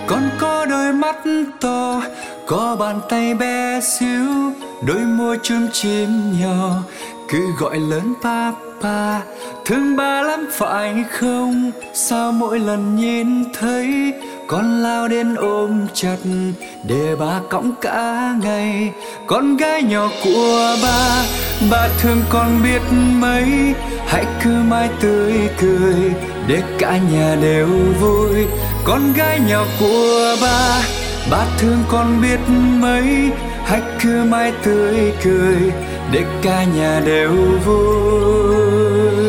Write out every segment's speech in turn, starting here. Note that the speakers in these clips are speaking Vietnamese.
Con có đôi mắt to, có bàn tay bé xíu, đôi môi chum chím nhỏ, cứ gọi lớn papa. Thương ba lắm phải không? Sao mỗi lần nhìn thấy con lao đến ôm chặt để ba cõng cả ngày. Con gái nhỏ của ba thương con biết mấy. Hãy cứ mãi tươi cười để cả nhà đều vui. Con gái nhỏ của ba thương con biết mấy. Hãy cứ mãi tươi cười để cả nhà đều vui.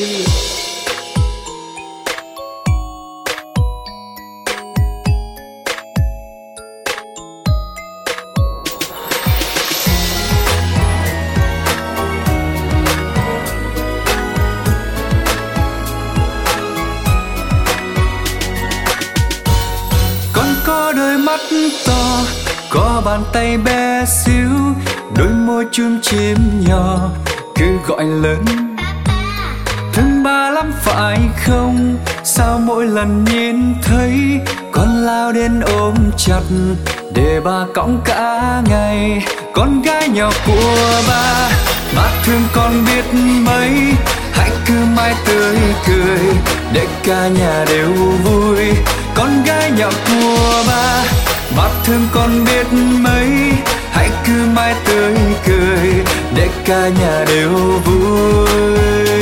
Có đôi mắt to, có bàn tay bé xíu, đôi môi chum chím nhỏ, cứ gọi lớn thương ba lắm phải không? Sao mỗi lần nhìn thấy con lao đến ôm chặt để ba cõng cả ngày. Con gái nhỏ của ba thương con biết mấy. Hãy cứ mãi tươi cười để cả nhà đều vui. Con gái nhỏ của ba thương con biết mấy. Hãy cứ mãi tươi cười để cả nhà đều vui.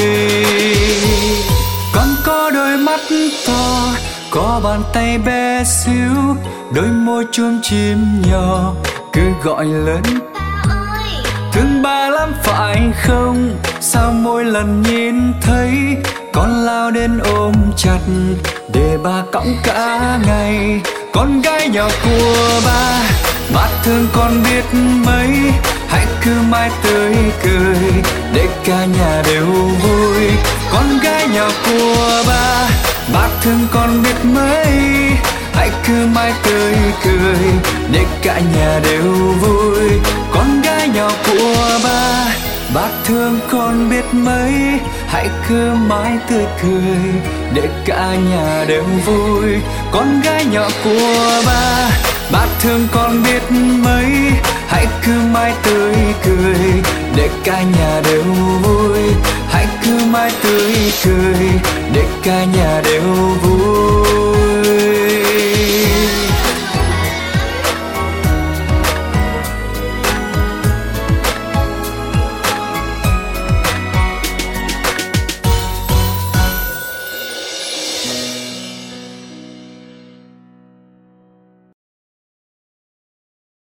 Con có đôi mắt to, có bàn tay bé xíu, đôi môi chum chím nhỏ, cứ gọi lớn thương ba lắm phải không? Sao mỗi lần nhìn thấy con lao đến ôm chặt để ba cõng cả ngày. Con gái nhỏ của ba thương con biết mấy. Hãy cứ mãi tươi cười để cả nhà đều vui. Con gái nhỏ của ba thương con biết mấy. Hãy cứ mãi tươi cười để cả nhà đều vui. Con gái nhỏ của ba thương con biết mấy. Hãy cứ mãi tươi cười để cả nhà đều vui. Con gái nhỏ của ba thương con biết mấy. Hãy cứ mãi tươi cười để cả nhà đều vui. Hãy cứ mãi tươi cười để cả nhà đều vui.